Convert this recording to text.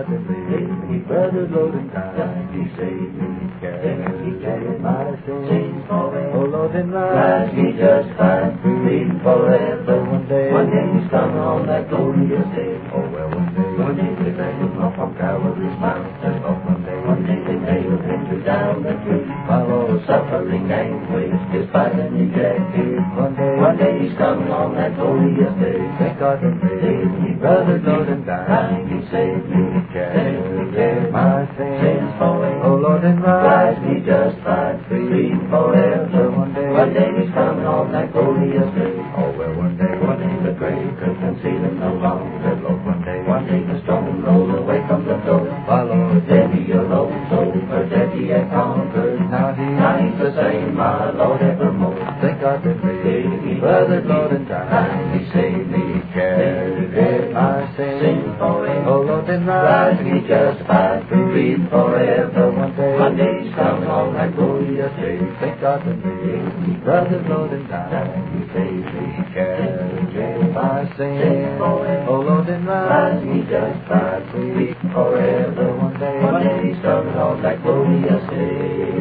God and me, brother Lord and God, He saved me, carried my sins. Oh Lord and rise me just fine, free forever. One day He's coming on that glorious day. Oh well, one day they nailed Him up on Calvary's mountain. Oh one day they nailed Him to down the tree. My Lord suffering anguish, despised and rejected. One day He's coming on that glorious day. Thank God and praise me, brother Lord and God, He saved me, carried my sins away. Oh Lord and rise me justified, free forever. One day He's coming on that glorious day. Oh well, one day the grave could conceal Him no longer. Lord, one day the stone rolled away from the door. My Lord, then He alone, so for death He had conquered. Now He's the same, my Lord, evermore. Thank God and praise me, brother Lord and God, He saved me, carried my sins away. Oh Lord, and rise me justified, free forever. One day He's coming on that glorious day. Thank God and praise me, brother Lord and God, He saved me, carried my sins away. Oh Lord, and rise me justified, free forever. One day He's coming on that glorious day.